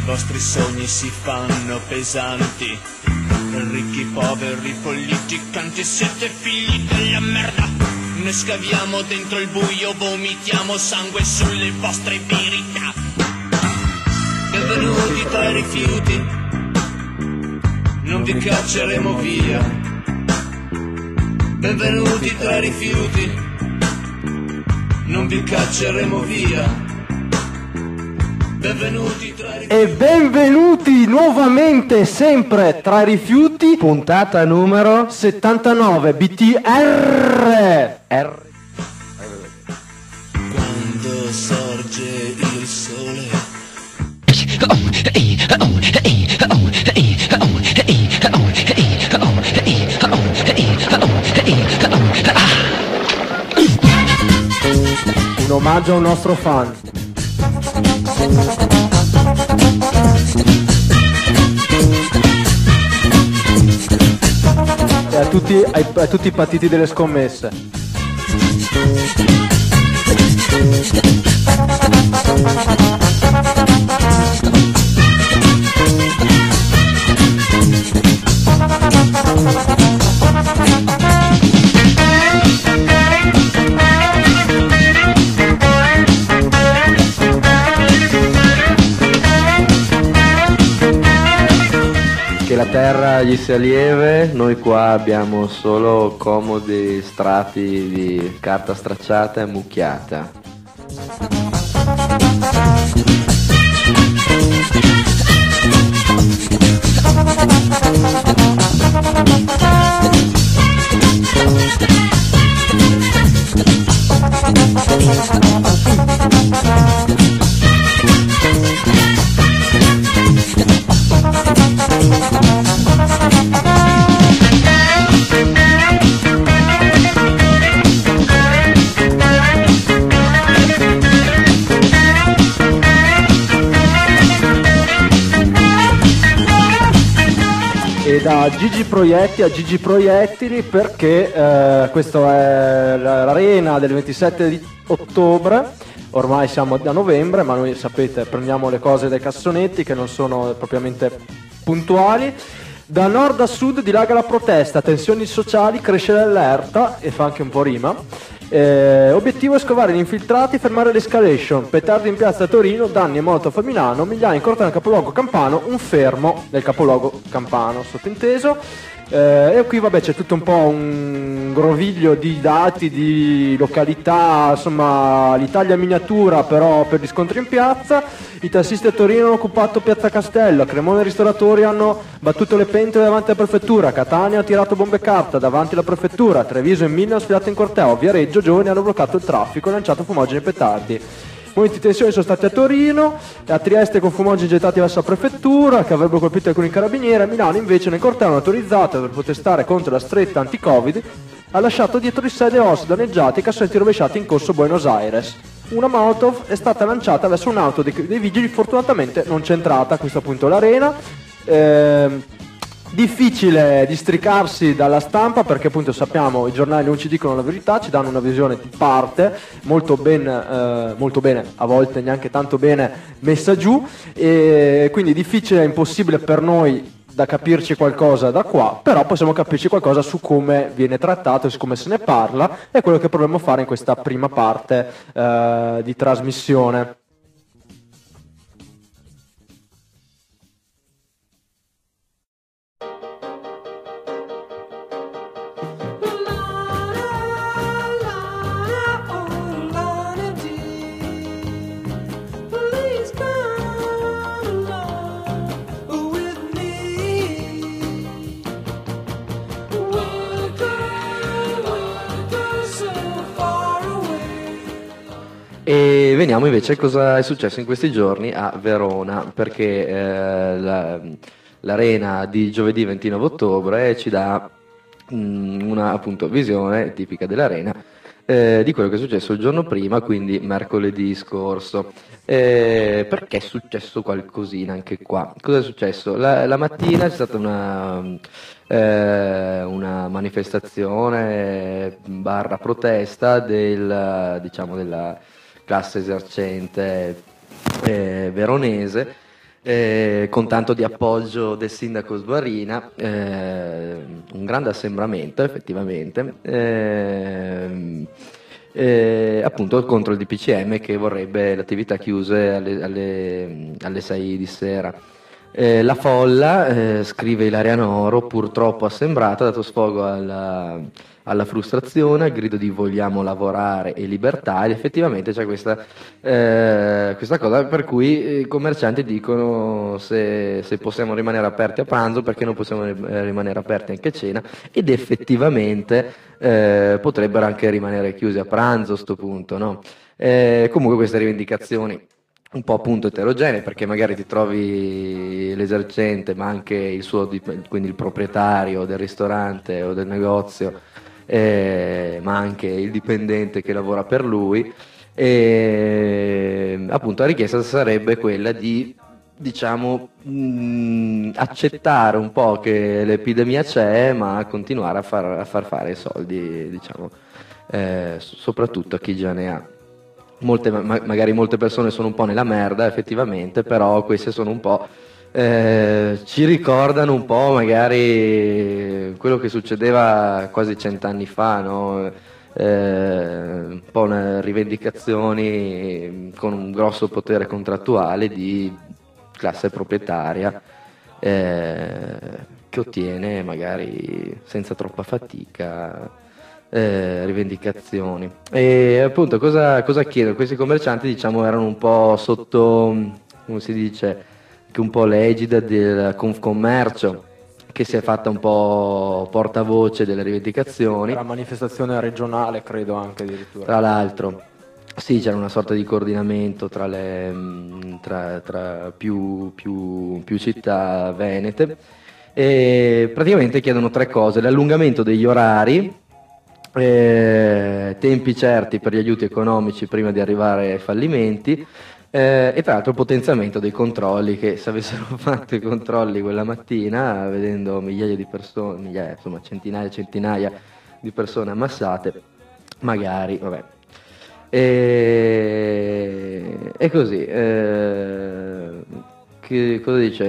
vostri sogni si fanno pesanti, ricchi, poveri, politicanti, siete figli della merda. Noi scaviamo dentro il buio, vomitiamo sangue sulle vostre verità. Benvenuti tra i rifiuti, non vi cacceremo via. Benvenuti tra i rifiuti, non vi cacceremo via. Benvenuti tra i rifiuti. E benvenuti nuovamente sempre tra i rifiuti, puntata numero 79 BTR. Quando sorge il sole, un omaggio a un nostro fan. E a tutti i partiti delle scommesse. Che la terra gli sia lieve, noi qua abbiamo solo comodi strati di carta stracciata e mucchiata. Da Gigi Proietti a Gigi Proiettili, perché questa è l'arena del 27 di ottobre, ormai siamo a novembre, ma noi sapete prendiamo le cose dai cassonetti che non sono propriamente puntuali. Da nord a sud dilaga la protesta, tensioni sociali, cresce l'allerta e fa anche un po' rima. Obiettivo è scovare gli infiltrati, fermare l'escalation, petardi in piazza a Torino, danni e molotov a Milano, migliaia in corteo nel capoluogo campano, un fermo nel capoluogo campano, sottinteso. E qui vabbè c'è tutto un po' un groviglio di dati, di località, insomma l'Italia miniatura però per gli scontri in piazza. I tassisti a Torino hanno occupato piazza Castello, a Cremona i ristoratori hanno battuto le pentole davanti alla prefettura, a Catania ha tirato bombe carta davanti alla prefettura, a Treviso e Mille hanno sfilato in corteo, a Viareggio giovani hanno bloccato il traffico e lanciato fumogeni e petardi. Momenti di tensione sono stati a Torino, a Trieste con fumogeni gettati verso la prefettura che avrebbero colpito alcuni carabinieri, a Milano invece nel corteo autorizzata per protestare contro la stretta anti-Covid ha lasciato dietro di sé ossi danneggiati e cassetti rovesciati in corso Buenos Aires. Una molotov è stata lanciata verso un'auto dei vigili, fortunatamente non centrata a questo punto l'arena. Difficile districarsi dalla stampa perché appunto sappiamo i giornali non ci dicono la verità, ci danno una visione di parte molto bene, a volte neanche tanto bene messa giù, e quindi difficile, impossibile per noi da capirci qualcosa da qua, però possiamo capirci qualcosa su come viene trattato e su come se ne parla, è quello che proviamo a fare in questa prima parte di trasmissione. E veniamo invece a cosa è successo in questi giorni a Verona, perché l'arena di giovedì 29 ottobre ci dà una appunto visione tipica dell'arena di quello che è successo il giorno prima, quindi mercoledì scorso. Perché è successo qualcosina anche qua? Cosa è successo? La mattina c'è stata una manifestazione barra protesta della classe esercente veronese, con tanto di appoggio del sindaco Sguarina, un grande assembramento effettivamente, appunto contro il DPCM che vorrebbe le attività chiuse alle 6 di sera. La folla, scrive Ilaria Noro, purtroppo assembrata, ha dato sfogo alla frustrazione, al grido di vogliamo lavorare e libertà, ed effettivamente c'è questa cosa per cui i commercianti dicono se possiamo rimanere aperti a pranzo, perché non possiamo rimanere aperti anche a cena, ed effettivamente potrebbero anche rimanere chiusi a pranzo a sto punto, no? Comunque queste rivendicazioni un po' appunto eterogenee, perché magari ti trovi l'esercente ma anche quindi il proprietario del ristorante o del negozio, ma anche il dipendente che lavora per lui, e appunto la richiesta sarebbe quella di, diciamo, accettare un po' che l'epidemia c'è, ma continuare a far fare soldi, diciamo, soprattutto a chi già ne ha. Magari molte persone sono un po' nella merda effettivamente, però queste sono un po', ci ricordano un po' magari quello che succedeva quasi 100 anni fa, no? Un po' rivendicazioni con un grosso potere contrattuale di classe proprietaria, che ottiene magari senza troppa fatica rivendicazioni. E appunto cosa chiedono? Questi commercianti, diciamo, erano un po' sotto, come si dice, che un po' l'egida del Confcommercio, che si è fatta un po' portavoce delle rivendicazioni. Era manifestazione regionale, credo, anche addirittura. Tra l'altro, sì, c'era una sorta di coordinamento tra più città venete, e praticamente chiedono 3 cose: l'allungamento degli orari, tempi certi per gli aiuti economici prima di arrivare ai fallimenti, e tra l'altro il potenziamento dei controlli, che se avessero fatto i controlli quella mattina, vedendo migliaia di persone, insomma centinaia e centinaia di persone ammassate, magari, vabbè. E così, cosa dice?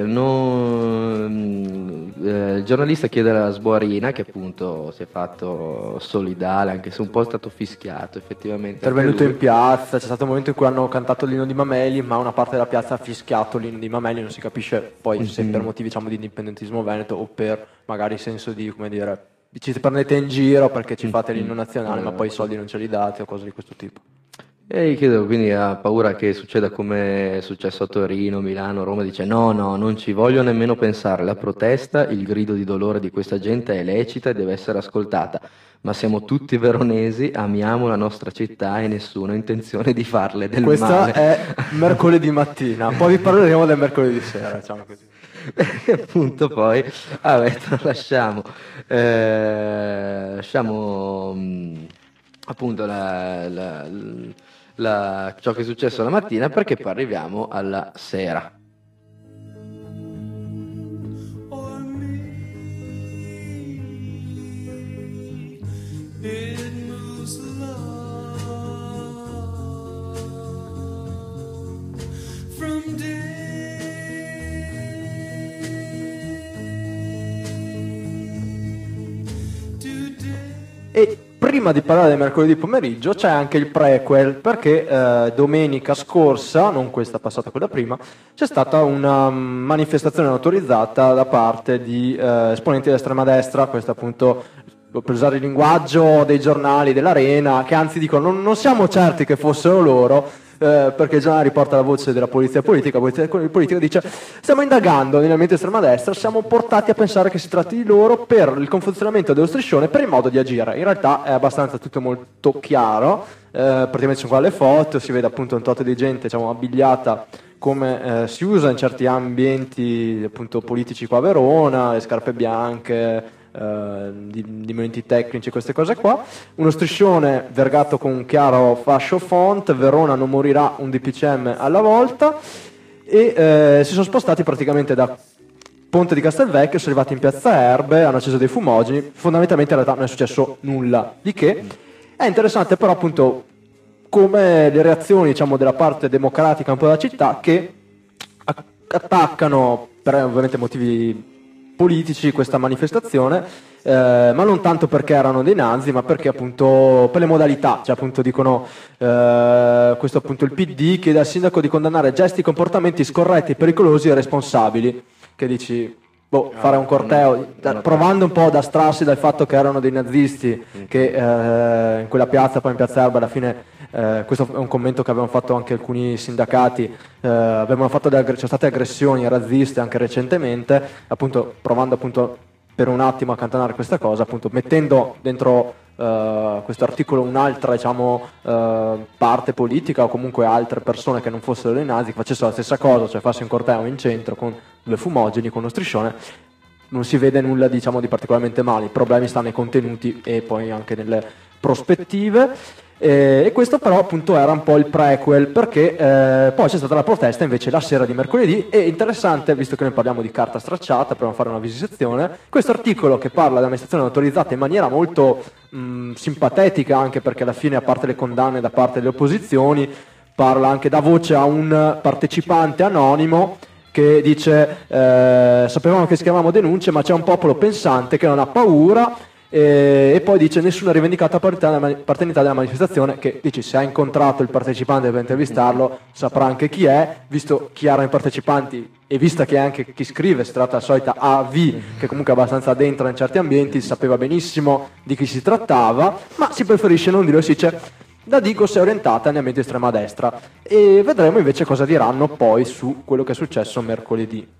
Il giornalista chiede alla Sguarina, che appunto si è fatto solidale, anche se un po' è stato fischiato effettivamente. È intervenuto in piazza, c'è stato un momento in cui hanno cantato l'inno di Mameli, ma una parte della piazza ha fischiato l'inno di Mameli, non si capisce poi se per motivi, diciamo, di indipendentismo veneto o per magari senso di, come dire, ci prendete in giro perché ci fate l'inno nazionale, ma poi i soldi non ce li date o cose di questo tipo. E io chiedo, quindi ha paura che succeda come è successo a Torino, Milano, Roma, dice no, non ci voglio nemmeno pensare, la protesta, il grido di dolore di questa gente è lecita e deve essere ascoltata, ma siamo tutti veronesi, amiamo la nostra città e nessuno ha intenzione di farle del Questa male. È mercoledì mattina, poi vi parleremo del mercoledì sera, diciamo così. Appunto poi, lasciamo appunto ciò che è successo la mattina, perché poi arriviamo alla sera. E prima di parlare del mercoledì pomeriggio c'è anche il prequel, perché domenica scorsa, non questa passata, quella prima, c'è stata una manifestazione autorizzata da parte di esponenti dell'estrema destra, questo appunto per usare il linguaggio dei giornali dell'Arena, che anzi dicono non siamo certi che fossero loro, perché il giornale riporta la voce della polizia politica. La polizia politica dice: stiamo indagando nell'ambiente estrema destra, siamo portati a pensare che si tratti di loro per il confunzionamento dello striscione, per il modo di agire. In realtà è abbastanza tutto molto chiaro, praticamente sono qua le foto, si vede appunto un tot di gente, diciamo, abbigliata come si usa in certi ambienti appunto politici qua a Verona, le scarpe bianche, di momenti tecnici, queste cose qua, uno striscione vergato con un chiaro fascio font: Verona non morirà, un DPCM alla volta, e si sono spostati praticamente da Ponte di Castelvecchio, sono arrivati in Piazza Erbe, hanno acceso dei fumogeni, fondamentalmente in realtà non è successo nulla di che. È interessante però appunto come le reazioni, diciamo, della parte democratica un po' della città, che attaccano per ovviamente motivi politici questa manifestazione, ma non tanto perché erano dei nazi, ma perché appunto per le modalità, cioè appunto dicono questo appunto il PD chiede al sindaco di condannare gesti e comportamenti scorretti, pericolosi e responsabili, che dici fare un corteo provando un po' ad astrarsi dal fatto che erano dei nazisti che in quella piazza, poi in piazza Erba alla fine, questo è un commento che avevano fatto anche alcuni sindacati, c'erano state aggressioni razziste anche recentemente, appunto provando appunto per un attimo a cantonare questa cosa, appunto mettendo dentro questo articolo un'altra parte politica o comunque altre persone che non fossero dei nazi che facessero la stessa cosa, cioè farsi un corteo in centro con due fumogeni, con uno striscione. Non si vede nulla di particolarmente male, i problemi stanno nei contenuti e poi anche nelle prospettive. E questo però appunto era un po' il prequel, perché poi c'è stata la protesta invece la sera di mercoledì. E interessante, visto che noi parliamo di carta stracciata, proviamo a fare una vivisezione, questo articolo che parla dell'amministrazione autorizzata in maniera molto simpatetica, anche perché alla fine, a parte le condanne da parte delle opposizioni, parla anche, da voce a un partecipante anonimo che dice sapevamo che scrivevamo denunce, ma c'è un popolo pensante che non ha paura. E poi dice nessuno ha rivendicato appartenenza della manifestazione, che dici, se ha incontrato il partecipante per intervistarlo saprà anche chi è, visto chi erano i partecipanti e vista che anche chi scrive, si tratta della solita AV che comunque è abbastanza dentro in certi ambienti, sapeva benissimo di chi si trattava, ma si preferisce non dirlo, si dice da Digos è orientata nell'ambiente estrema destra. E vedremo invece cosa diranno poi su quello che è successo mercoledì.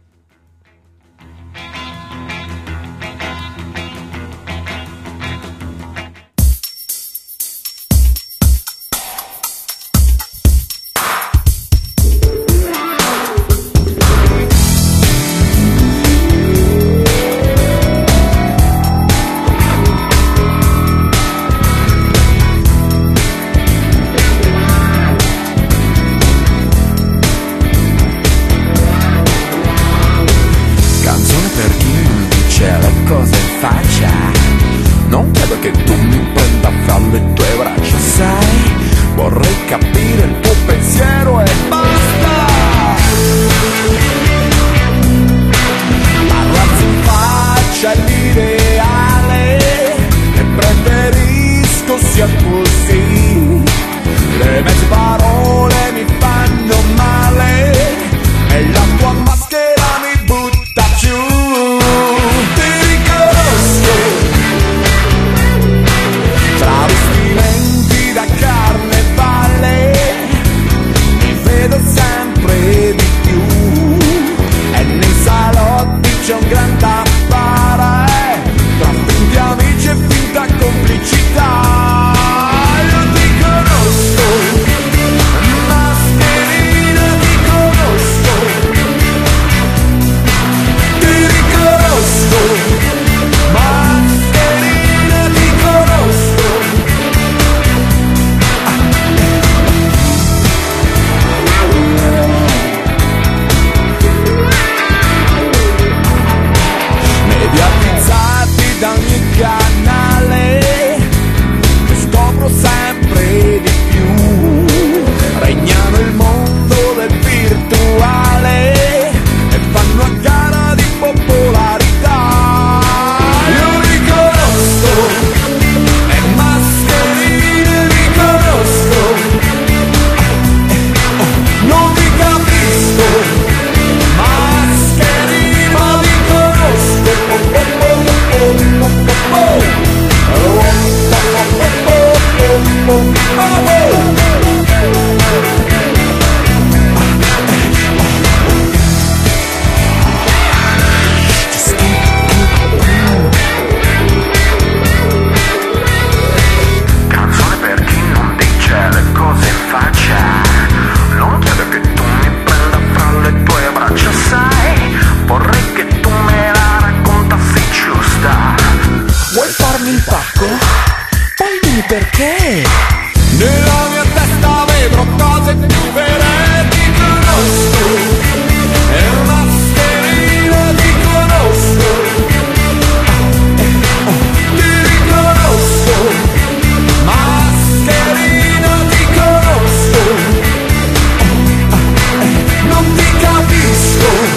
Non ti capisco.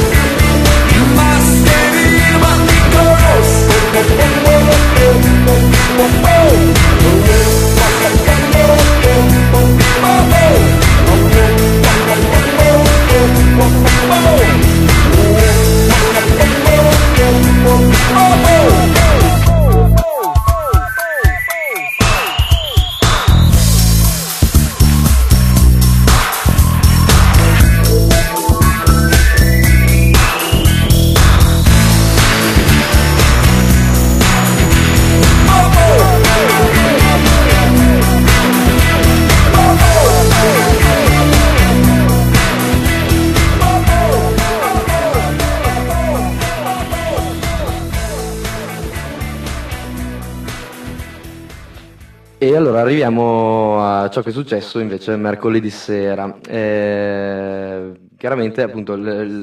E allora arriviamo a ciò che è successo invece mercoledì sera. Chiaramente appunto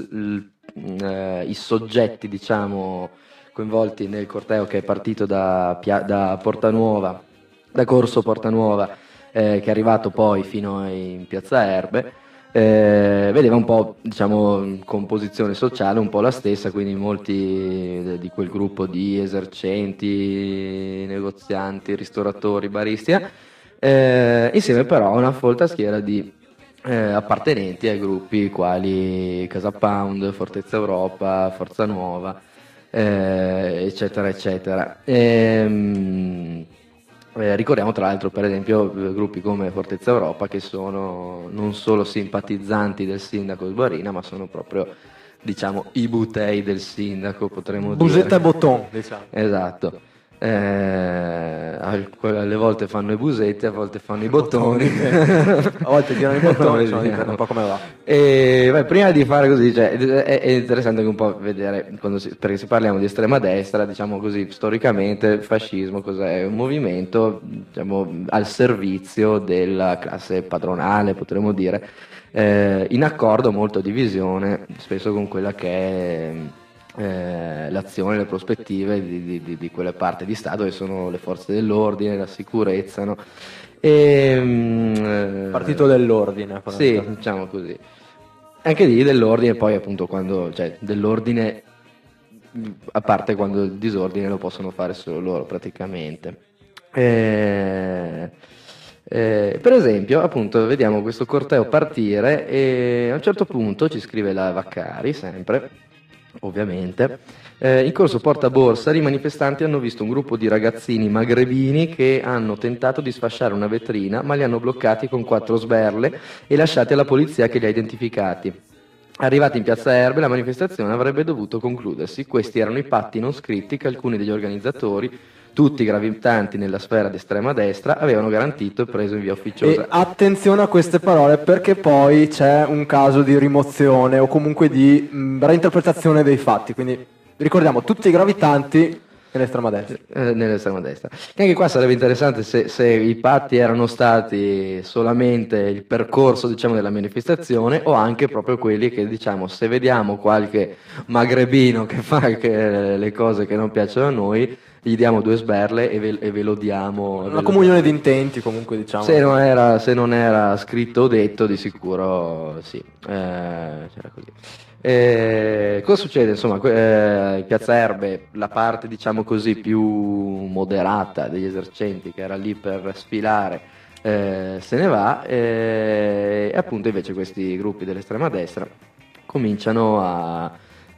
i soggetti, diciamo, coinvolti nel corteo che è partito da Portanuova, da Corso Portanuova, che è arrivato poi fino in Piazza Erbe, vedeva un po', diciamo, composizione sociale un po' la stessa, quindi molti di quel gruppo di esercenti, negozianti, ristoratori, baristi, insieme però a una folta schiera di appartenenti ai gruppi quali Casa Pound, Fortezza Europa, Forza Nuova, eccetera eccetera. Ricordiamo tra l'altro per esempio gruppi come Fortezza Europa, che sono non solo simpatizzanti del sindaco Sbarina, ma sono proprio, diciamo, i butei del sindaco, potremmo dire. Busetta e Botton, diciamo. Esatto. Alle volte fanno i busetti, a volte fanno i bottoni. A volte tirano i bottoni, dipende un po' come va. Prima di fare così, cioè, è interessante anche un po' vedere, perché se parliamo di estrema destra, diciamo così, storicamente il fascismo cos'è? Un movimento, diciamo, al servizio della classe padronale, potremmo dire, in accordo molto a divisione, spesso con quella che è l'azione, le prospettive di quelle parti di Stato che sono le forze dell'ordine, la sicurezza, no? Partito dell'ordine. Sì, diciamo così. Anche lì dell'ordine, poi appunto quando, cioè dell'ordine, a parte quando il disordine lo possono fare solo loro praticamente. Per esempio, appunto, vediamo questo corteo partire e a un certo punto ci scrive la Vaccari, sempre, ovviamente, in corso Porta Borsari i manifestanti hanno visto un gruppo di ragazzini magrebini che hanno tentato di sfasciare una vetrina, ma li hanno bloccati con 4 sberle e lasciati alla polizia che li ha identificati. Arrivati in Piazza Erbe, la manifestazione avrebbe dovuto concludersi. Questi erano i patti non scritti che alcuni degli organizzatori, tutti gravitanti nella sfera d'estrema destra, avevano garantito e preso in via ufficiosa. E attenzione a queste parole, perché poi c'è un caso di rimozione o comunque di reinterpretazione dei fatti, quindi ricordiamo tutti i gravitanti nell'estrema destra. Nell'estrema destra. E anche qua sarebbe interessante se i patti erano stati solamente il percorso, diciamo, della manifestazione, o anche proprio quelli che, diciamo, se vediamo qualche magrebino che fa le cose che non piacciono a noi, gli diamo 2 sberle e ve lo diamo. Una comunione di intenti, comunque, diciamo. Se non era scritto o detto, di sicuro sì. C'era così. Cosa succede? Insomma, in Piazza Erbe la parte, diciamo così, più moderata degli esercenti, che era lì per sfilare, se ne va, e appunto invece questi gruppi dell'estrema destra cominciano a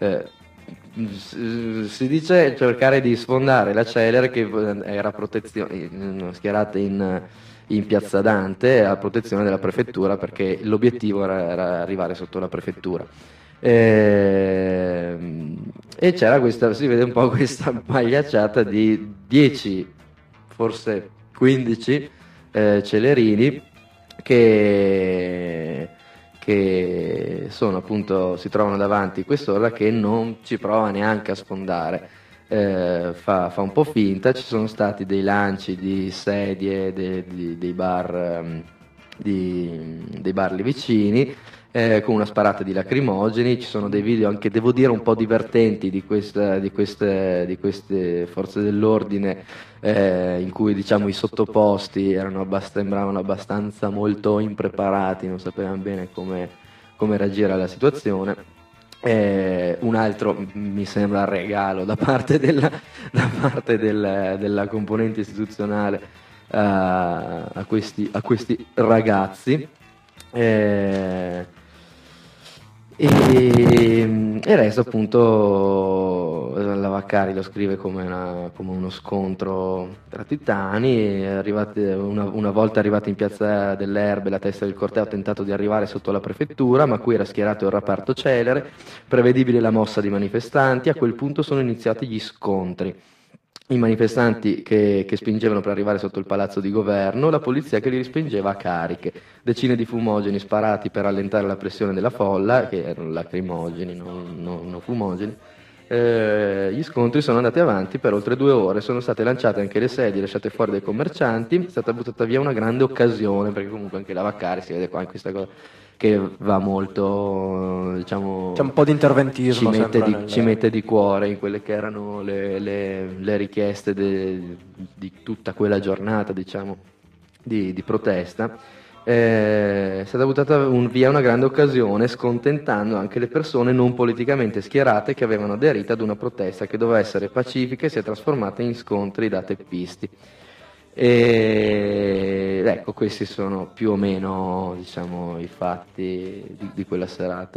si dice cercare di sfondare la Celere, che era schierata in Piazza Dante a protezione della prefettura, perché l'obiettivo era arrivare sotto la prefettura. E c'era si vede un po' questa pagliacciata di 10, forse 15 celerini che sono appunto, si trovano davanti quest'ora, che non ci prova neanche a sfondare, fa un po' finta. Ci sono stati dei lanci di sedie dei bar lì vicini, con una sparata di lacrimogeni. Ci sono dei video anche, devo dire, un po' divertenti di queste forze dell'ordine, in cui, diciamo, i sottoposti sembravano abbastanza molto impreparati, non sapevano bene come reagire alla situazione. Un altro, mi sembra, regalo da parte della componente istituzionale a questi ragazzi. E il resto, appunto, la Vaccari lo scrive come uno scontro tra titani. Una volta arrivati in Piazza delle Erbe, la testa del corteo ha tentato di arrivare sotto la prefettura, ma qui era schierato il reparto Celere. Prevedibile la mossa di manifestanti. A quel punto sono iniziati gli scontri. I manifestanti che spingevano per arrivare sotto il palazzo di governo, la polizia che li respingeva a cariche, decine di fumogeni sparati per allentare la pressione della folla, che erano lacrimogeni, non fumogeni, Gli scontri sono andati avanti per oltre 2 ore, sono state lanciate anche le sedie lasciate fuori dai commercianti, è stata buttata via una grande occasione, perché comunque anche la Vaccari si vede qua in questa cosa che va molto, diciamo, c'è un po' di interventismo, ci mette di cuore in quelle che erano le richieste di tutta quella giornata, diciamo, di protesta. È stata buttata via una grande occasione, scontentando anche le persone non politicamente schierate che avevano aderito ad una protesta che doveva essere pacifica e si è trasformata in scontri da teppisti. E ecco, questi sono più o meno, diciamo, i fatti di quella serata.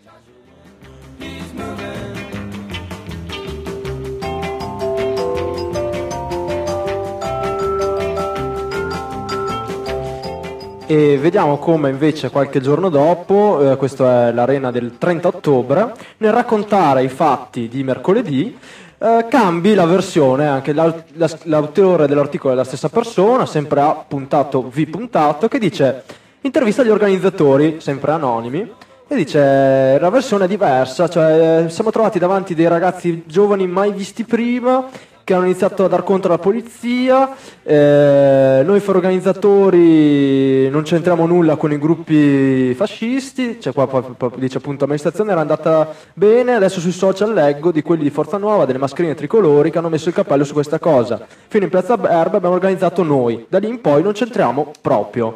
E vediamo come invece qualche giorno dopo, questa è l'Arena del 30 ottobre, nel raccontare i fatti di mercoledì, cambi la versione, anche l'autore dell'articolo è la stessa persona, sempre A puntato V puntato, che dice, intervista agli organizzatori, sempre anonimi, e dice, la versione è diversa, cioè siamo trovati davanti dei ragazzi giovani mai visti prima, che hanno iniziato a dar conto alla polizia, noi organizzatori non c'entriamo nulla con i gruppi fascisti, cioè qua dice appunto l'amministrazione era andata bene, adesso sui social leggo di quelli di Forza Nuova, delle mascherine tricolori che hanno messo il cappello su questa cosa, fino in Piazza Erba abbiamo organizzato noi, da lì in poi non c'entriamo proprio.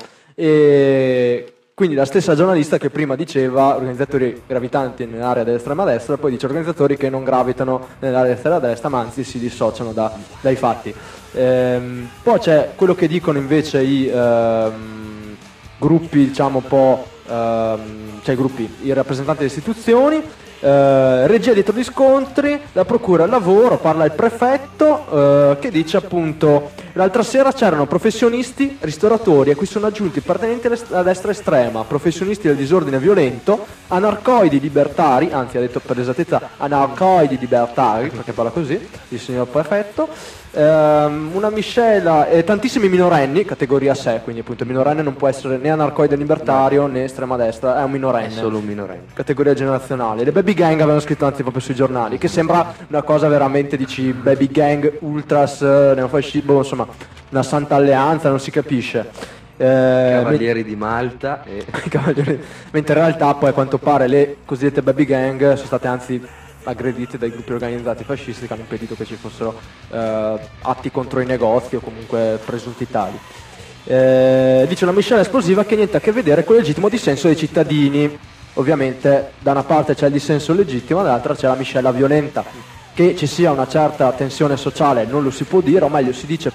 E quindi la stessa giornalista che prima diceva organizzatori gravitanti nell'area dell'estrema destra, poi dice organizzatori che non gravitano nell'area dell'estrema destra, ma anzi si dissociano dai fatti. Poi c'è quello che dicono invece i gruppi, diciamo un po', cioè i rappresentanti delle istituzioni. Regia dietro gli scontri, la procura al lavoro, parla il prefetto che dice appunto l'altra sera c'erano professionisti, ristoratori a cui sono aggiunti appartenenti alla destra estrema, professionisti del disordine violento, anarcoidi libertari, anzi ha detto per esattezza anarcoidi libertari perché parla così il signor prefetto, una miscela e tantissimi minorenni, categoria 6, quindi appunto il minorenne non può essere né anarcoide libertario né estrema destra, è un minorenne, è solo un minorenne, categoria generazionale. Le baby gang avevano scritto anzi proprio sui giornali, che sembra una cosa veramente, dici baby gang, ultras, neofascismo, insomma una santa alleanza, non si capisce. Cavalieri di Malta mentre in realtà poi a quanto pare le cosiddette baby gang sono state anzi aggredite dai gruppi organizzati fascisti che hanno impedito che ci fossero atti contro i negozi o comunque presunti tali. Dice una miscela esplosiva che niente a che vedere con il legittimo dissenso dei cittadini. Ovviamente da una parte c'è il dissenso legittimo, dall'altra c'è la miscela violenta. Che ci sia una certa tensione sociale non lo si può dire, o meglio si dice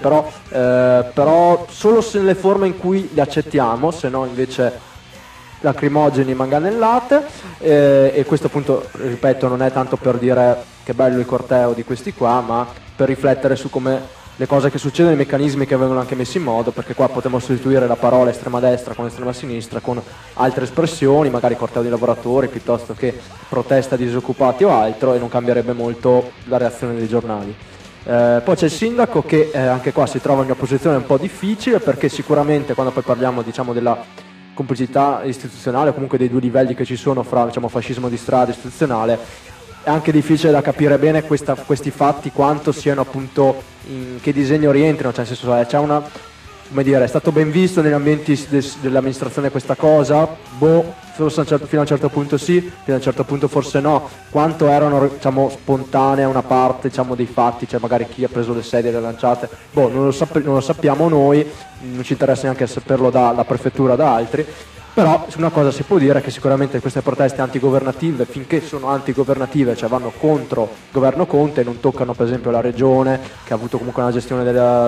però solo se nelle forme in cui li accettiamo, se no invece lacrimogeni, manganellate, e questo appunto, ripeto, non è tanto per dire che bello il corteo di questi qua, ma per riflettere su come le cose che succedono, i meccanismi che vengono anche messi in modo, perché qua potremmo sostituire la parola estrema destra con estrema sinistra con altre espressioni, magari corteo di lavoratori piuttosto che protesta di disoccupati o altro, e non cambierebbe molto la reazione dei giornali. Poi c'è il sindaco che anche qua si trova in una posizione un po' difficile, perché sicuramente quando poi parliamo, diciamo, della complicità istituzionale, comunque dei due livelli che ci sono fra, diciamo, fascismo di strada e istituzionale, è anche difficile da capire bene questi fatti quanto siano appunto in che disegno rientrino, cioè nel senso c'è una, come dire, è stato ben visto negli ambienti dell'amministrazione questa cosa, forse fino a un certo punto sì, fino a un certo punto forse no, quanto erano, diciamo, spontanea una parte, diciamo, dei fatti, cioè magari chi ha preso le sedie e le ha lanciate, non lo sappiamo noi, non ci interessa neanche saperlo dalla prefettura, da altri. Però una cosa si può dire, che sicuramente queste proteste antigovernative, finché sono antigovernative, cioè vanno contro il governo Conte, non toccano per esempio la regione che ha avuto comunque una gestione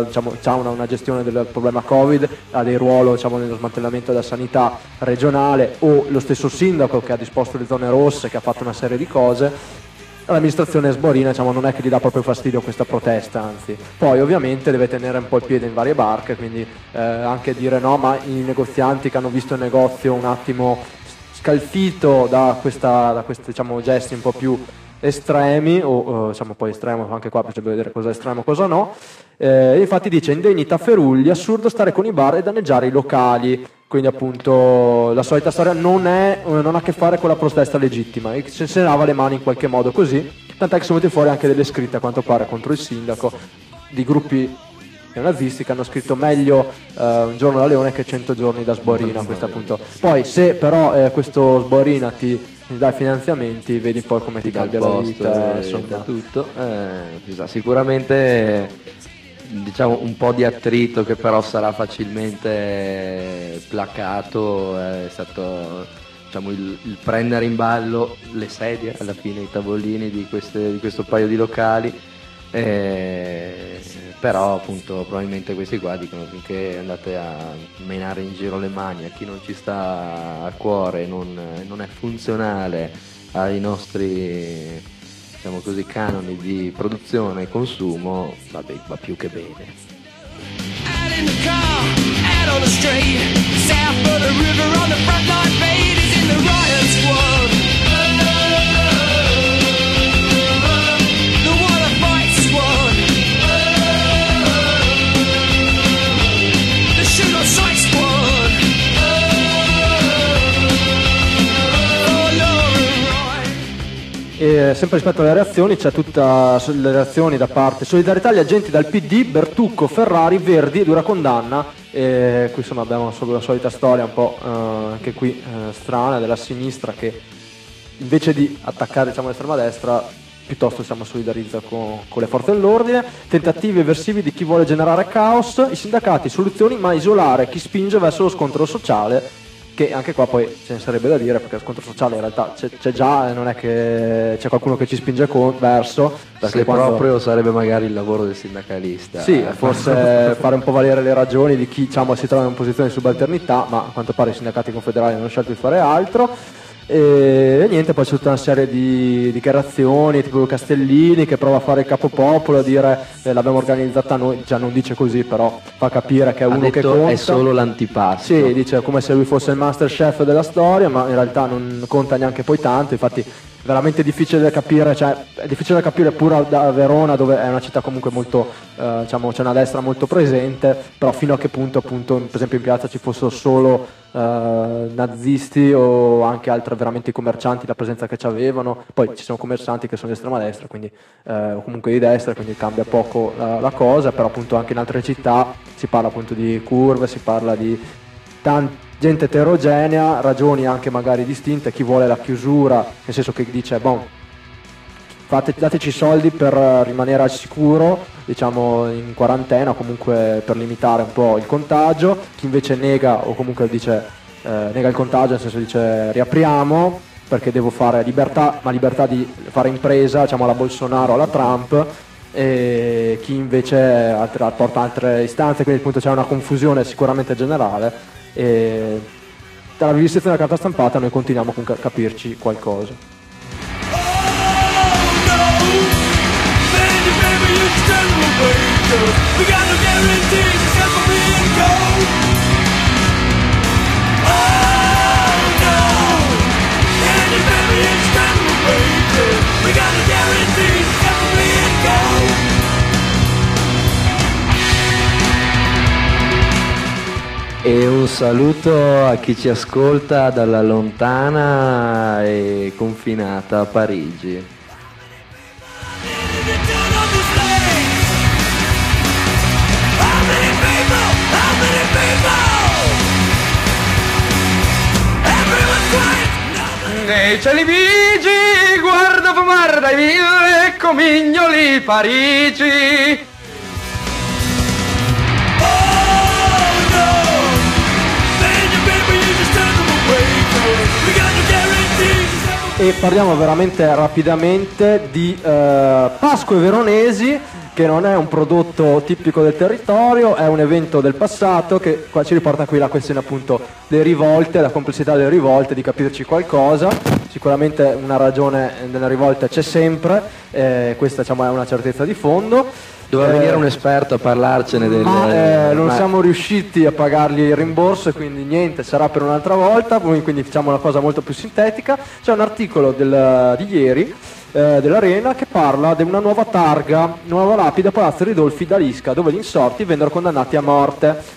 una gestione del problema Covid, ha dei ruolo, diciamo, nello smantellamento della sanità regionale, o lo stesso sindaco che ha disposto le zone rosse, che ha fatto una serie di cose. L'amministrazione sborina, diciamo, non è che gli dà proprio fastidio questa protesta, anzi. Poi ovviamente deve tenere un po' il piede in varie barche, quindi anche dire no, ma i negozianti che hanno visto il negozio un attimo scalfito da questi, diciamo, gesti un po' più estremi, o diciamo poi estremo, anche qua bisogna vedere cosa è estremo, cosa no. Infatti dice: indennità Ferugli, assurdo stare con i bar e danneggiare i locali. quindi appunto la solita storia non ha a che fare con la protesta legittima, e se lava le mani in qualche modo così, tant'è che sono venute fuori anche delle scritte a quanto pare contro il sindaco di gruppi neonazisti che hanno scritto meglio un giorno da leone che 100 giorni da Sborina, questo appunto. Poi se però questo Sborina ti dà finanziamenti, vedi poi come ti cambia la vita, insomma tutto. Sicuramente diciamo un po' di attrito che però sarà facilmente placato è stato, diciamo, il prendere in ballo le sedie, alla fine i tavolini di questo paio di locali, però appunto probabilmente questi qua dicono: finché andate a menare in giro le mani a chi non ci sta a cuore, non è funzionale ai nostri, diciamo così, canoni di produzione e consumo, vabbè, va più che bene. E sempre rispetto alle reazioni c'è tutta le reazioni da parte solidarietà agli agenti dal PD, Bertucco, Ferrari, Verdi, dura condanna. E qui insomma abbiamo solo la solita storia un po' anche qui strana della sinistra che invece di attaccare, diciamo, l'estrema destra piuttosto solidarizza con le forze dell'ordine. Tentativi eversivi di chi vuole generare caos, i sindacati soluzioni ma isolare chi spinge verso lo scontro sociale, che anche qua poi ce ne sarebbe da dire, perché lo scontro sociale in realtà c'è già, non è che c'è qualcuno che ci spinge verso, perché proprio sarebbe magari il lavoro del sindacalista. Sì, forse fare un po' valere le ragioni di chi, diciamo, si trova in una posizione di subalternità, ma a quanto pare i sindacati confederali hanno scelto di fare altro. E niente, poi c'è tutta una serie di dichiarazioni tipo Castellini che prova a fare il capopopolo, a dire l'abbiamo organizzata noi, già non dice così, però fa capire che è uno che conta, è solo l'antipasto. Sì, dice come se lui fosse il master chef della storia, ma in realtà non conta neanche poi tanto. Infatti veramente difficile da capire, cioè è difficile da capire pure da Verona, dove è una città comunque molto diciamo c'è una destra molto presente, però fino a che punto appunto per esempio in piazza ci fossero solo nazisti o anche altri veramente commercianti, la presenza che ci avevano. Poi ci sono commercianti che sono di estrema destra, quindi o comunque di destra, quindi cambia poco la cosa, però appunto anche in altre città si parla appunto di curve, si parla di gente eterogenea, ragioni anche magari distinte, chi vuole la chiusura, nel senso che dice dateci soldi per rimanere al sicuro, diciamo in quarantena o comunque per limitare un po' il contagio, chi invece nega o comunque dice nega il contagio, nel senso dice riapriamo perché devo fare libertà, ma libertà di fare impresa, diciamo alla Bolsonaro, alla Trump, e chi invece porta altre istanze, quindi appunto c'è una confusione sicuramente generale. E dalla rivisitazione della carta stampata noi continuiamo a capirci qualcosa. E un saluto a chi ci ascolta dalla lontana e confinata Parigi. Nei cieli vigi, guarda fumare dai ville, comignoli Parigi. E parliamo veramente rapidamente di Pasque Veronesi, che non è un prodotto tipico del territorio, è un evento del passato che qua ci riporta qui la questione appunto delle rivolte, la complessità delle rivolte, di capirci qualcosa. Sicuramente una ragione delle rivolte c'è sempre, questa diciamo è una certezza di fondo. Doveva venire un esperto a parlarcene non siamo riusciti a pagargli il rimborso e quindi niente, sarà per un'altra volta, quindi facciamo una cosa molto più sintetica. C'è un articolo di ieri dell'Arena che parla di una nuova targa, nuova lapide a Palazzo Ridolfi d'Alisca, dove gli insorti vennero condannati a morte.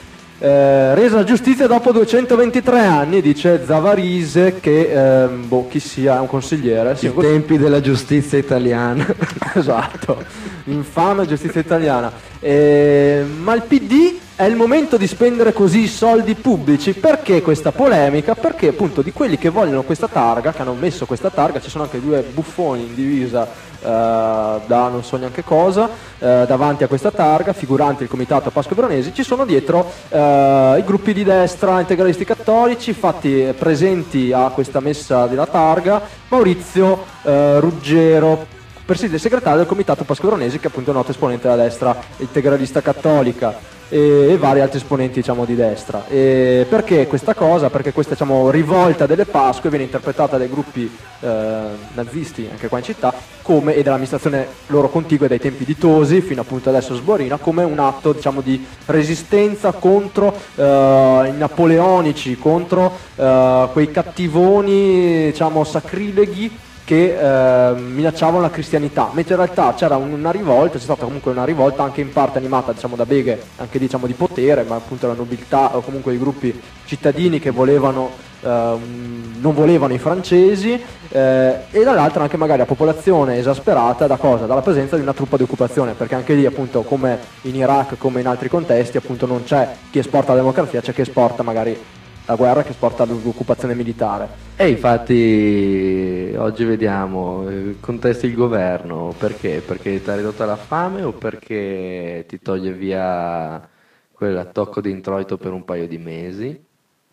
Resa giustizia dopo 223 anni, dice Zavarise, che chi sia, è un consigliere. I tempi della giustizia italiana. Esatto, infame giustizia italiana. Ma il PD è il momento di spendere così soldi pubblici. Perché questa polemica? Perché appunto di quelli che vogliono questa targa, che hanno messo questa targa, ci sono anche due buffoni in divisa da non so neanche cosa, davanti a questa targa, figuranti il comitato Pasqua Veronesi. Ci sono dietro i gruppi di destra integralisti cattolici, fatti presenti a questa messa della targa Maurizio Ruggero, presidente e segretario del comitato Pasqua Veronesi, che è appunto un noto esponente della destra integralista cattolica, e vari altri esponenti, diciamo, di destra. E perché questa cosa? Perché questa, diciamo, rivolta delle Pasque viene interpretata dai gruppi nazisti anche qua in città come, e dall'amministrazione loro contigua dai tempi di Tosi fino appunto adesso Sborina, come un atto, diciamo, di resistenza contro i napoleonici, contro quei cattivoni, diciamo, sacrileghi che minacciavano la cristianità, mentre in realtà c'era una rivolta, c'è stata comunque una rivolta anche in parte animata, diciamo, da beghe anche, diciamo, di potere, ma appunto la nobiltà o comunque i gruppi cittadini che volevano non volevano i francesi, e dall'altra anche magari la popolazione esasperata da cosa? Dalla presenza di una truppa di occupazione, perché anche lì appunto come in Iraq, come in altri contesti, appunto non c'è chi esporta la democrazia, c'è chi esporta magari la guerra, che esporta l'occupazione militare. E infatti oggi vediamo contesti il governo, perché? Perché ti ha ridotto alla fame o perché ti toglie via quel tocco di introito per un paio di mesi?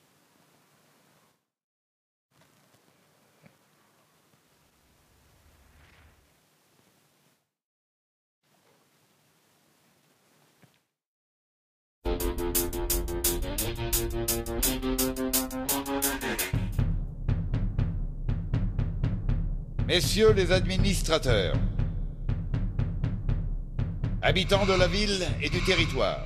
Messieurs les administrateurs, habitants de la ville et du territoire,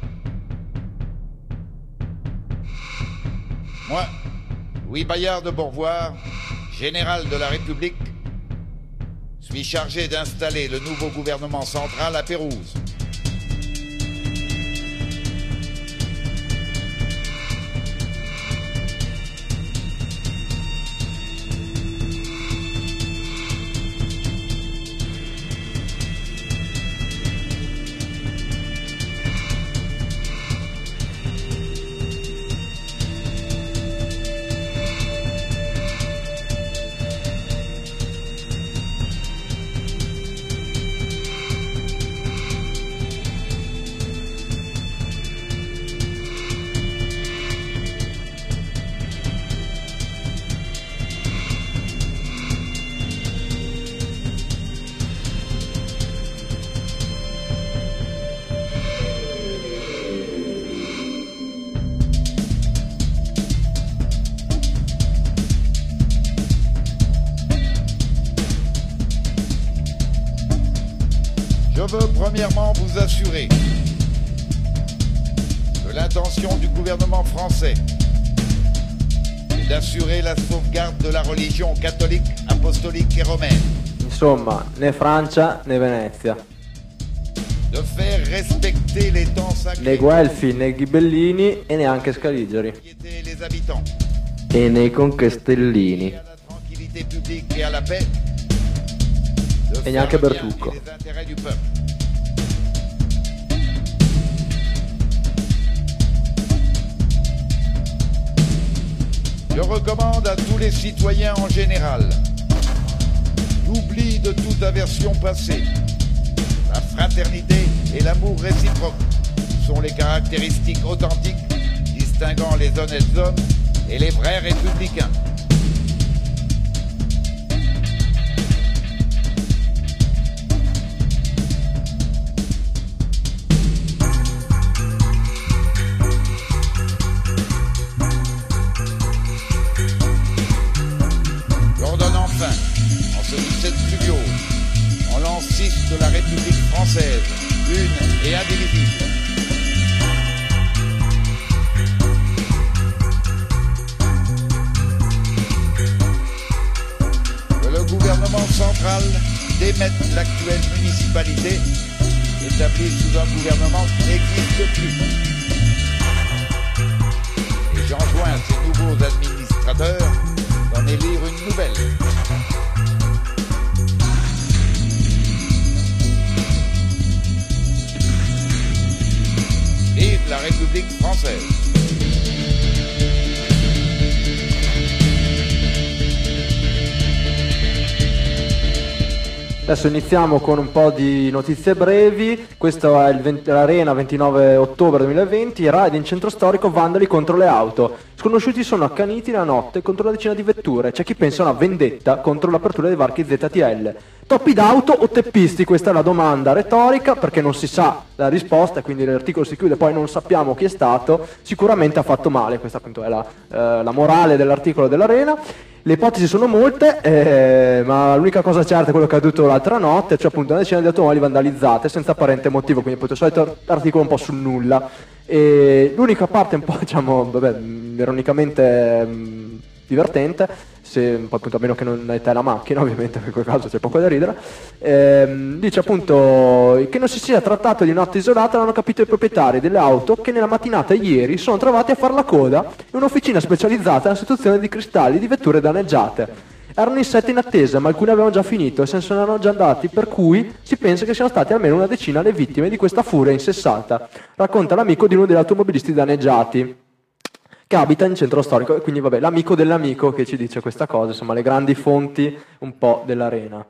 moi, Louis Bayard de Beaurevoir, général de la République, suis chargé d'installer le nouveau gouvernement central à Pérouse. Je veux premièrement vous assurer que l'intention du gouvernement français est d'assurer la sauvegarde de la religion catholique, apostolique et romaine. Insomma, né Francia né Venezia, De faire respecter les temps sacrés, né Guelfi né Ghibellini e neanche Scaligeri. et les habitants, E nei conchestellini. à la tranquillité publique et à la paix, de faire neanche le bien Bertucco. et les intérêts du peuple. Je recommande à tous les citoyens en général l'oubli de toute aversion passée. La fraternité et l'amour réciproque sont les caractéristiques authentiques distinguant les honnêtes hommes et les vrais républicains. J'ordonne enfin, en ce 17 pluviose, en l'an 6 de la République française, une et indivisible, que le gouvernement central démette l'actuelle municipalité établie sous un gouvernement qui n'existe plus. j'enjoins à ces nouveaux administrateurs d'en élire une nouvelle. Vive la République française! Adesso iniziamo con un po' di notizie brevi. Questo è l'Arena 29 ottobre 2020. Raid in centro storico, vandali contro le auto. Sconosciuti sono accaniti la notte contro una decina di vetture. C'è chi pensa a una vendetta contro l'apertura dei varchi ZTL. Toppi d'auto o teppisti? Questa è la domanda retorica, perché non si sa la risposta, quindi l'articolo si chiude, poi non sappiamo chi è stato. Sicuramente ha fatto male, questa appunto è la morale dell'articolo dell'Arena. Le ipotesi sono molte, ma l'unica cosa certa è quello che è accaduto l'altra notte, cioè appunto una decina di automobili vandalizzate senza apparente motivo, quindi appunto il solito articolo un po' sul nulla. E l'unica parte un po', diciamo, ironicamente divertente, se appunto a meno che non hai te la macchina, ovviamente, per quel caso c'è poco da ridere, dice appunto che non si sia trattato di un'auto isolata, l'hanno capito i proprietari delle auto che nella mattinata ieri sono trovati a far la coda in un'officina specializzata nella sostituzione di cristalli di vetture danneggiate. Erano in 7 in attesa, ma alcuni avevano già finito e se ne sono già andati, per cui si pensa che siano state almeno una decina le vittime di questa furia insensata, racconta l'amico di uno degli automobilisti danneggiati che abita in centro storico, e quindi vabbè, l'amico dell'amico che ci dice questa cosa, insomma le grandi fonti un po' dell'Arena.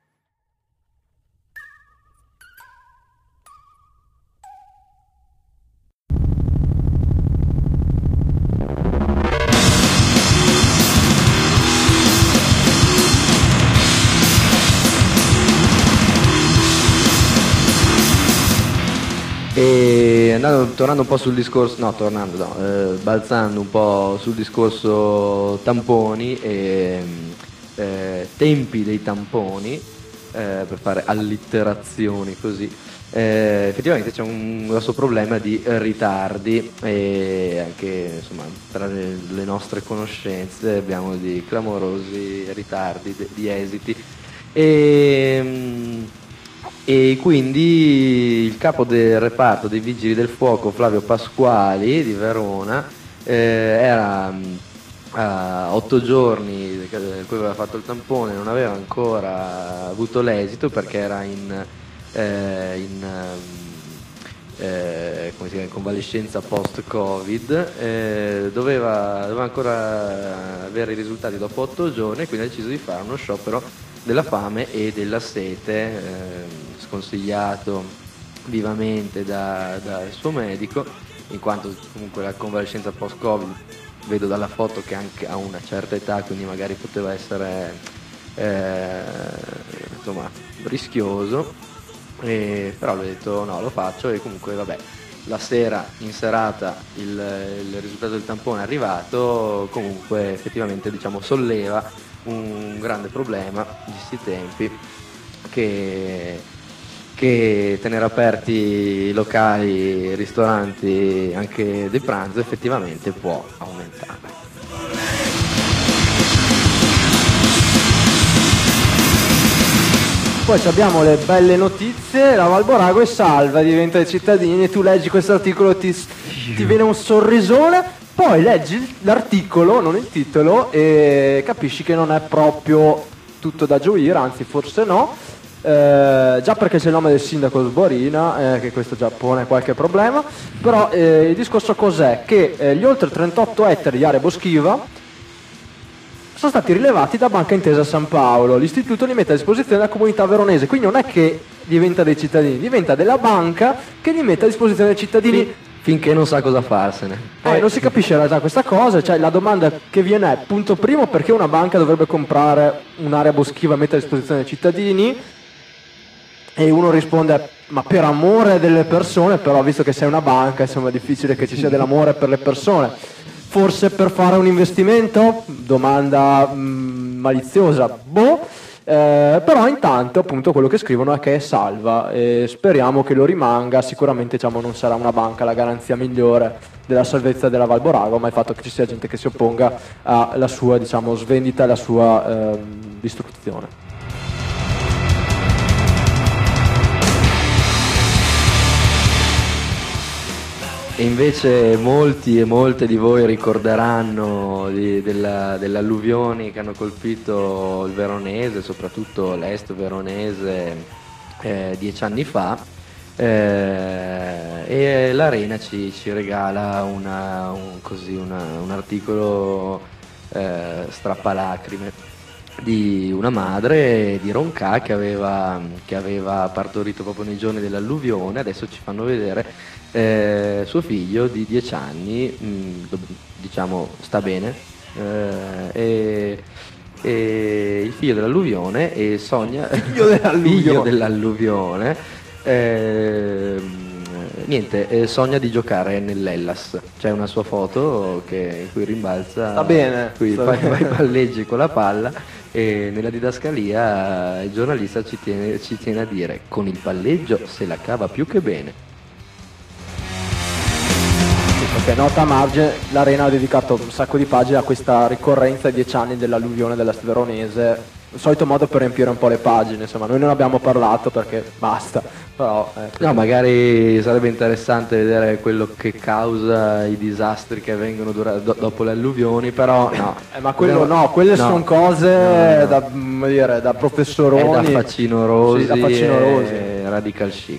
E tornando un po' sul discorso, balzando un po' sul discorso tamponi e tempi dei tamponi, per fare allitterazioni così, effettivamente c'è un grosso problema di ritardi e anche insomma tra le nostre conoscenze abbiamo di clamorosi ritardi di esiti e quindi il capo del reparto dei Vigili del Fuoco, Flavio Pasquali di Verona, era a 8 giorni da cui aveva fatto il tampone, non aveva ancora avuto l'esito perché era in convalescenza post-Covid, doveva ancora avere i risultati dopo 8 giorni e quindi ha deciso di fare uno sciopero della fame e della sete, sconsigliato vivamente dal suo medico, in quanto comunque la convalescenza post-Covid, vedo dalla foto che anche a una certa età, quindi magari poteva essere insomma rischioso, però ho detto no, lo faccio e comunque vabbè, la sera in serata il risultato del tampone è arrivato, comunque effettivamente diciamo solleva un grande problema di questi tempi, che tenere aperti i locali, i ristoranti anche di pranzo effettivamente può aumentare. Poi abbiamo le belle notizie, la Valborago è salva, diventa dei cittadini, e tu leggi questo articolo ti viene un sorrisone, poi leggi l'articolo, non il titolo, e capisci che non è proprio tutto da gioire, anzi forse no, già perché c'è il nome del sindaco Sborina, che questo già pone qualche problema, però il discorso cos'è? Che gli oltre 38 ettari di area boschiva sono stati rilevati da Banca Intesa San Paolo, l'istituto li mette a disposizione della comunità veronese, quindi non è che diventa dei cittadini, diventa della banca che li mette a disposizione dei cittadini finché non sa cosa farsene. Non si capisce in realtà questa cosa, cioè la domanda che viene è, punto primo, perché una banca dovrebbe comprare un'area boschiva e mettere a disposizione dei cittadini? E uno risponde, ma per amore delle persone, però visto che sei una banca, insomma è difficile che ci sia dell'amore per le persone. Forse per fare un investimento? Domanda maliziosa, però intanto appunto quello che scrivono è che è salva e speriamo che lo rimanga. Sicuramente diciamo non sarà una banca la garanzia migliore della salvezza della Valborago, ma il fatto che ci sia gente che si opponga alla sua diciamo svendita e alla sua distruzione. E invece molti e molte di voi ricorderanno delle alluvioni che hanno colpito il Veronese, soprattutto l'est veronese, 10 anni fa, e l'Arena ci regala un articolo strappalacrime di una madre di Ronca che aveva partorito proprio nei giorni dell'alluvione. Adesso ci fanno vedere suo figlio di 10 anni, diciamo sta bene, e il figlio dell'alluvione, e sogna figlio dell'alluvione, sogna di giocare nell'Hellas. C'è una sua foto in cui rimbalza, sta bene, fai palleggi con la palla, e nella didascalia il giornalista ci tiene a dire: con il palleggio se la cava più che bene. Perché nota a margine, l'Arena ha dedicato un sacco di pagine a questa ricorrenza ai 10 anni dell'alluvione dell'est veronese, il solito modo per riempire un po' le pagine. Insomma, noi non abbiamo parlato perché basta, però no, magari sarebbe interessante vedere quello che causa i disastri che avvengono dopo le alluvioni, però no. Ma quello no, quelle sono cose da professoroni, da facinorosi, sì, da facinorosi. E radical chic.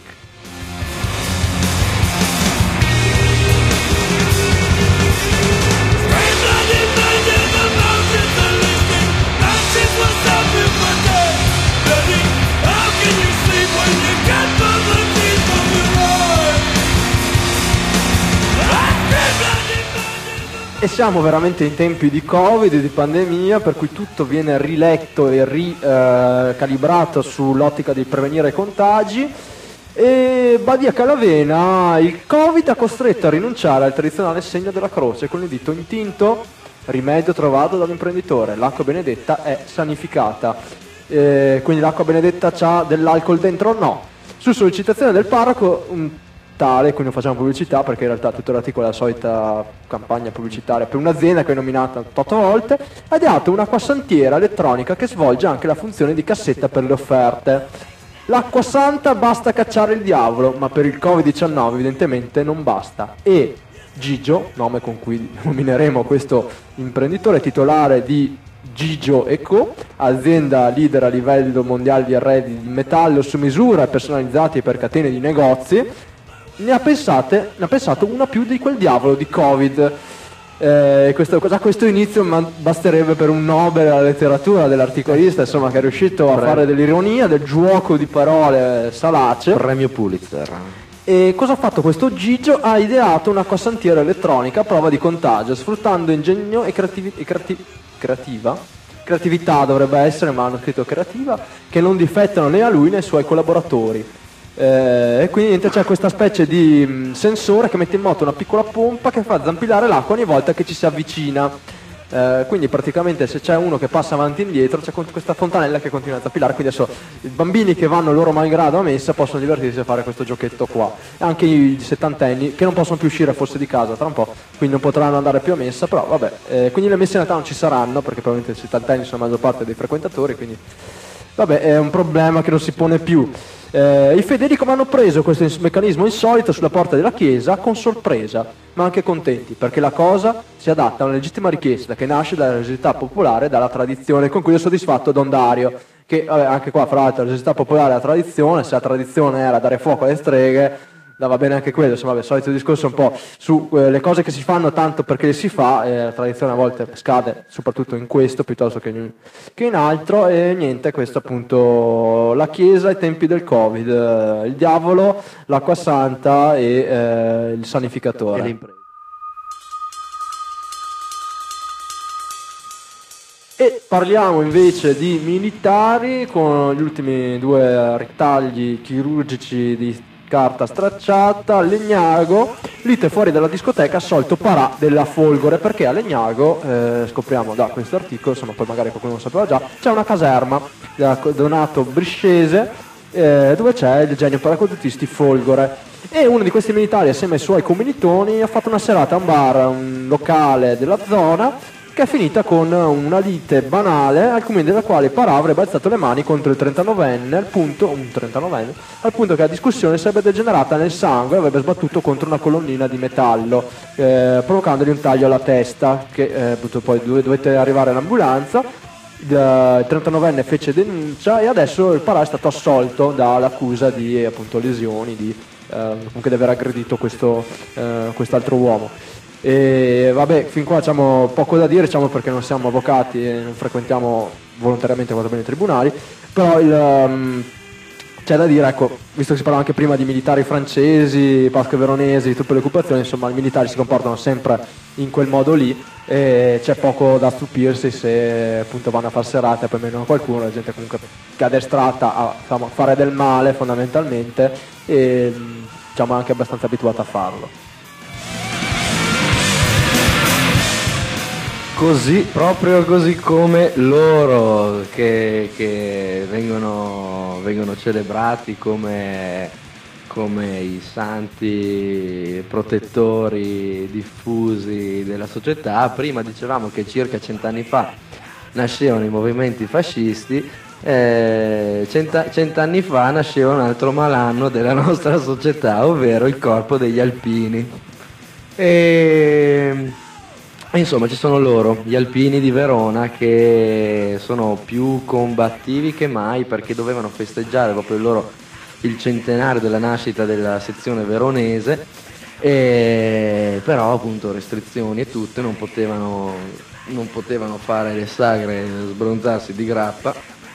E siamo veramente in tempi di Covid, di pandemia, per cui tutto viene riletto e ricalibrato sull'ottica di prevenire i contagi. E Badia Calavena, il Covid ha costretto a rinunciare al tradizionale segno della croce con il dito intinto, rimedio trovato dall'imprenditore. L'acqua benedetta è sanificata. Quindi l'acqua benedetta c'ha dell'alcol dentro o no? Su sollecitazione del parroco, quindi non facciamo pubblicità perché in realtà tutto l'articolo è la solita campagna pubblicitaria per un'azienda che è nominata 8 volte, ha ideato un'acquasantiera elettronica che svolge anche la funzione di cassetta per le offerte. L'acqua santa basta cacciare il diavolo, ma per il Covid-19 evidentemente non basta. E Gigio, nome con cui nomineremo questo imprenditore, titolare di Gigio &Co, azienda leader a livello mondiale di arredi di metallo su misura e personalizzati per catene di negozi, ne ha pensato una più di quel diavolo di Covid. Questo inizio basterebbe per un Nobel alla letteratura dell'articolista, insomma, che è riuscito a fare dell'ironia, del gioco di parole salace. Premio Pulitzer. E cosa ha fatto questo Gigio? Ha ideato un'acquasantiera elettronica a prova di contagio, sfruttando ingegno e creatività dovrebbe essere, ma hanno scritto creativa, che non difettano né a lui né ai suoi collaboratori. E quindi c'è questa specie di sensore che mette in moto una piccola pompa che fa zampillare l'acqua ogni volta che ci si avvicina. Quindi praticamente se c'è uno che passa avanti e indietro c'è questa fontanella che continua a zampillare. Quindi adesso i bambini che vanno loro malgrado a messa possono divertirsi a fare questo giochetto qua, e anche i settantenni che non possono più uscire forse di casa tra un po', quindi non potranno andare più a messa, però vabbè, quindi le messe in realtà non ci saranno perché probabilmente i settantenni sono la maggior parte dei frequentatori, quindi vabbè, è un problema che non si pone più. I fedeli come hanno preso questo meccanismo insolito sulla porta della chiesa con sorpresa, ma anche contenti, perché la cosa si adatta a una legittima richiesta che nasce dalla necessità popolare e dalla tradizione, con cui è soddisfatto Don Dario, che anche qua fra l'altro la necessità popolare e la tradizione, se la tradizione era dare fuoco alle streghe, va bene anche quello, insomma, il solito discorso un po' su le cose che si fanno tanto perché le si fa, la tradizione a volte scade soprattutto in questo piuttosto che in altro, e niente, questo appunto la Chiesa ai tempi del Covid, il diavolo, l'acqua santa e il sanificatore. E parliamo invece di militari, con gli ultimi 2 ritagli chirurgici di carta stracciata. A Legnago, lite fuori dalla discoteca, assolto Parà della Folgore, perché a Legnago, scopriamo da questo articolo, insomma poi magari qualcuno lo sapeva già, c'è una caserma da Donato Briscese, dove c'è il genio paracadutisti Folgore, e uno di questi militari assieme ai suoi commilitoni ha fatto una serata a un bar, un locale della zona, che è finita con una lite banale, al culmine della quale Parà avrebbe alzato le mani contro il 39enne, al punto che la discussione sarebbe degenerata nel sangue e avrebbe sbattuto contro una colonnina di metallo, provocandogli un taglio alla testa, che poi dovette arrivare l'ambulanza. Il 39enne fece denuncia e adesso il Parà è stato assolto dall'accusa di appunto lesioni, comunque di aver aggredito quest'altro uomo. E vabbè, fin qua diciamo poco da dire, diciamo, perché non siamo avvocati e non frequentiamo volontariamente i tribunali, però c'è da dire, ecco, visto che si parla anche prima di militari francesi, basche veronesi, tutte le occupazioni, insomma i militari si comportano sempre in quel modo lì e c'è poco da stupirsi se appunto vanno a far serate e poi menano qualcuno, la gente comunque che è addestrata a fare del male fondamentalmente e diciamo è anche abbastanza abituata a farlo. Proprio così come loro che vengono celebrati come i santi protettori diffusi della società. Prima dicevamo che circa 100 anni fa nascevano i movimenti fascisti, 100 anni fa nasceva un altro malanno della nostra società, ovvero il corpo degli alpini. Insomma ci sono loro, gli alpini di Verona, che sono più combattivi che mai perché dovevano festeggiare proprio il centenario della nascita della sezione veronese, però appunto restrizioni e tutto, non potevano fare le sagre, sbronzarsi di grappa,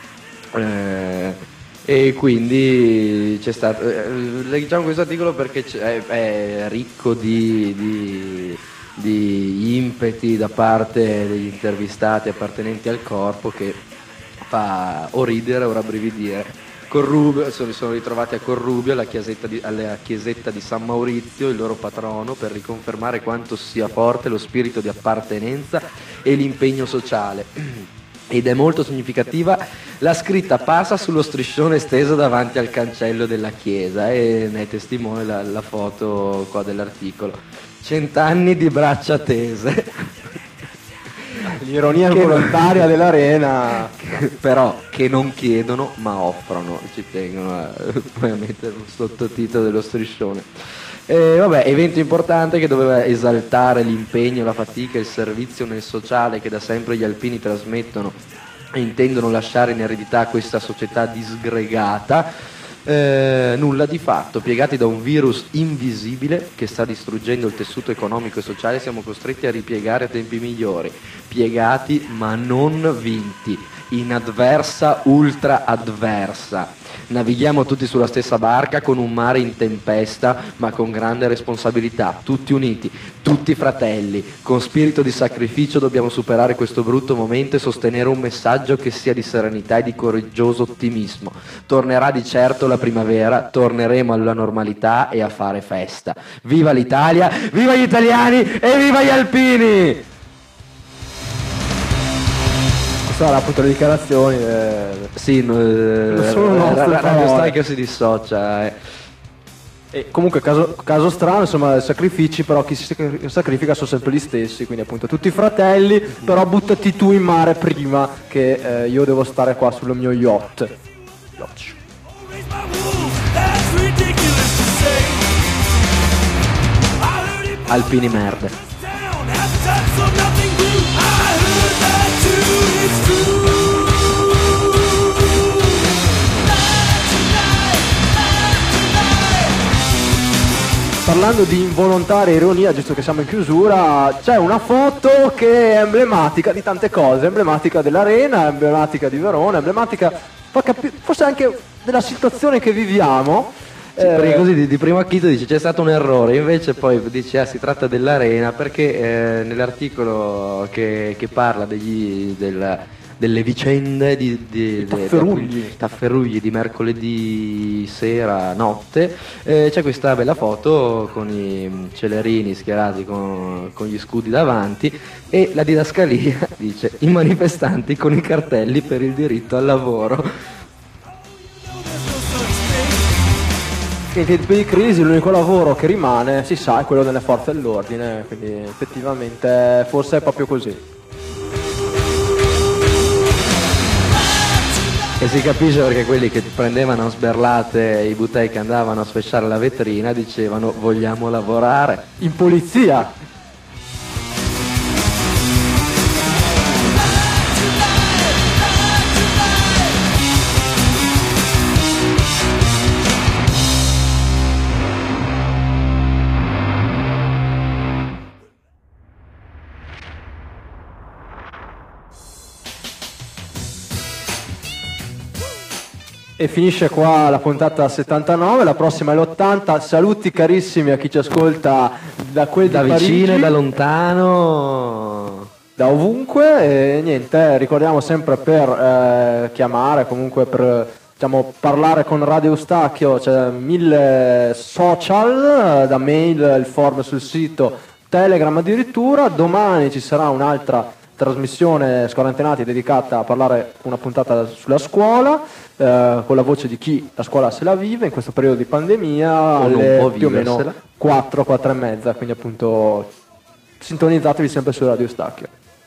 e quindi c'è stato, leggiamo questo articolo perché è ricco di impeti da parte degli intervistati appartenenti al corpo, che fa o ridere o rabbrividire. Corrubio, si sono ritrovati a Corrubio, alla chiesetta di San Maurizio, il loro patrono, per riconfermare quanto sia forte lo spirito di appartenenza e l'impegno sociale. Ed è molto significativa la scritta passa sullo striscione steso davanti al cancello della chiesa, e ne è testimone la foto qua dell'articolo. 100 anni di braccia tese. L'ironia volontaria dell'Arena. Però che non chiedono ma offrono, ci tengono a mettere un sottotitolo dello striscione. Evento importante che doveva esaltare l'impegno, la fatica e il servizio nel sociale che da sempre gli alpini trasmettono e intendono lasciare in eredità a questa società disgregata. Nulla di fatto, piegati da un virus invisibile che sta distruggendo il tessuto economico e sociale, siamo costretti a ripiegare a tempi migliori, piegati ma non vinti, in adversa ultra adversa. Navighiamo tutti sulla stessa barca con un mare in tempesta, ma con grande responsabilità, tutti uniti, tutti fratelli, con spirito di sacrificio dobbiamo superare questo brutto momento e sostenere un messaggio che sia di serenità e di coraggioso ottimismo. Tornerà di certo la primavera, torneremo alla normalità e a fare festa. Viva l'Italia, viva gli italiani e viva gli alpini! Questa era appunto le dichiarazioni. Sì, Radio Stryker si dissocia. E comunque caso strano, insomma, sacrifici, però chi si sacrifica sono sempre gli stessi, quindi appunto tutti fratelli, però buttati tu in mare prima che io devo stare qua sullo mio yacht. Alpini merde. Parlando di involontaria ironia, giusto che siamo in chiusura, c'è una foto che è emblematica di tante cose, emblematica dell'Arena, emblematica di Verona, emblematica forse anche della situazione che viviamo. Sì, perché così di primo acchito dice c'è stato un errore, invece poi dice si tratta dell'Arena, perché nell'articolo che parla delle vicende di Tafferugli di mercoledì sera notte, c'è questa bella foto con i celerini schierati con gli scudi davanti, e la didascalia dice i manifestanti con i cartelli per il diritto al lavoro. In tempi di crisi l'unico lavoro che rimane, si sa, è quello delle forze dell'ordine, quindi effettivamente forse è proprio così. E si capisce perché quelli che prendevano a sberlate i buttei che andavano a sfasciare la vetrina dicevano vogliamo lavorare. In polizia. E finisce qua la puntata 79, la prossima è l'80. Saluti carissimi a chi ci ascolta da quel Da di vicino Parigi, e da lontano. da ovunque. E niente, ricordiamo sempre per chiamare, comunque per diciamo, parlare con Radio Eustachio, c'è 1000 social, da mail, il form sul sito, Telegram addirittura. Domani ci sarà un'altra trasmissione Scorantenati dedicata a parlare una puntata sulla scuola, con la voce di chi la scuola se la vive in questo periodo di pandemia, alle più o meno 4 e mezza, quindi appunto sintonizzatevi sempre su Radio Eustachio.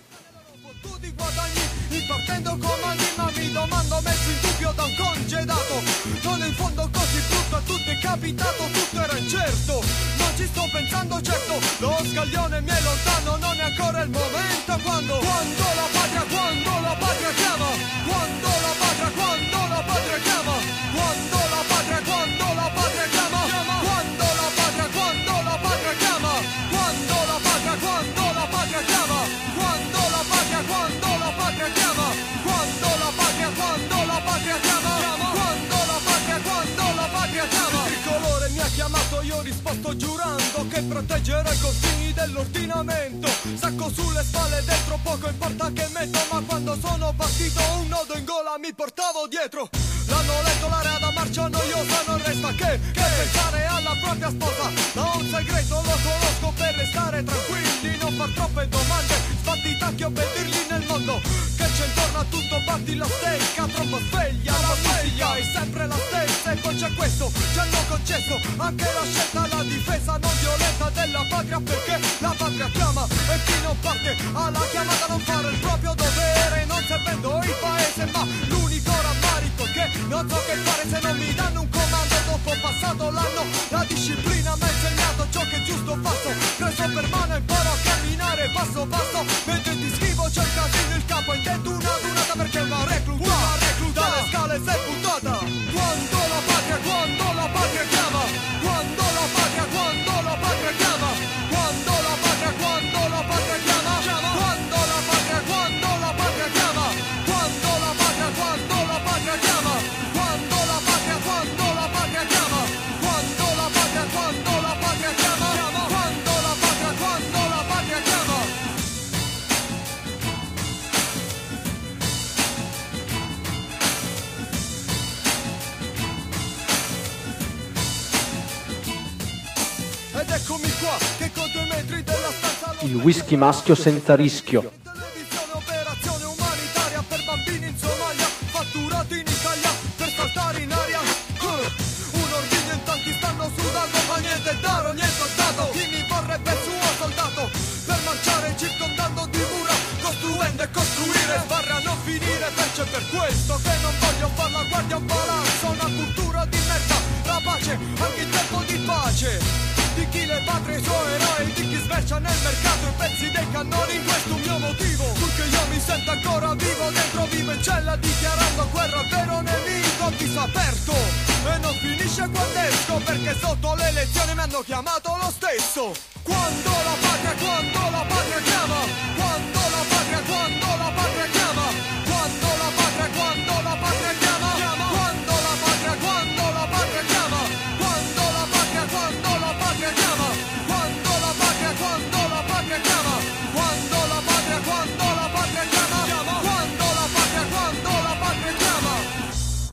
Partendo comandi ma mi domando messo in dubbio da un congedato. Non è in fondo così brutto, a tutto è capitato, tutto era incerto. Non ci sto pensando certo, lo scaglione mi è lontano, non è ancora il momento. Quando la patria chiama, quando la patria chiama, quando la patria chiama, quando la patria chiama, quando la patria chiama, quando la patria chiama, quando la patria chiama, quando la patria chiama, quando la patria chiama. Il tricolore mi ha chiamato, io ho risposto giurando che proteggerò i confini dell'ordinamento. Sacco sulle spalle dentro, poco importa che metto, ma quando sono partito un nodo in gola mi portavo dietro. L'hanno letto l'area da marcia noiosa, non resta che pensare alla propria sposa. Ma un segreto lo conosco, per restare tranquilli, non far troppe domande, sbatti i tacchi, obbedirli nel mondo. Che c'è intorno a tutto, batti la stecca, troppo sveglia, la sveglia è sempre la stessa. E poi c'è questo, ci hanno concesso anche la scelta, la difesa non violenta della patria, perché la patria chiama e chi non parte alla chiamata non fare il proprio dovere. Non servendo il paese, ma l'unico rammarico è che non so che fare se non mi danno un comando. Dopo passato l'anno la disciplina mi ha insegnato ciò che è giusto fatto. Preso per mano imparo a camminare passo passo, mentre ti scrivo c'è il casino, il capo in dentro una dunata, perché una recluta dalle scale sei buttata. Quando la patria chiama, quando la patria chiama, quando la patria chiama, quando la patria chiama, quando la patria chiama, quando la patria chiama, quando la patria chiama, quando la patria chiama, quando la patria chiama. Ed eccomi qua, che con 2 metri della stanza Il whisky maschio senza rischio. televisione, operazione umanitaria per bambini in Somalia, fatturati in Italia per saltare in aria. Un ordigno in tanti stanno sudando, ma niente daro, niente ho dato. Chi mi vorrebbe il suo soldato per marciare circondando di mura, costruendo e costruire, sbarra a non finire. Perciò è per questo che non voglio far la guardia un palazzo, una cultura di merda, rapace, anche in tempo di pace. Di chi le patrie suoi eroi, di chi smercia nel mercato i pezzi dei cannoni. Questo è un mio motivo, purché io mi sento ancora vivo, dentro vivo in cella dichiarando guerra al vero nemico. Viso aperto e non finisce quando esco, perché sotto le elezioni mi hanno chiamato lo stesso. Quando la patria chiama, quando la patria chiama,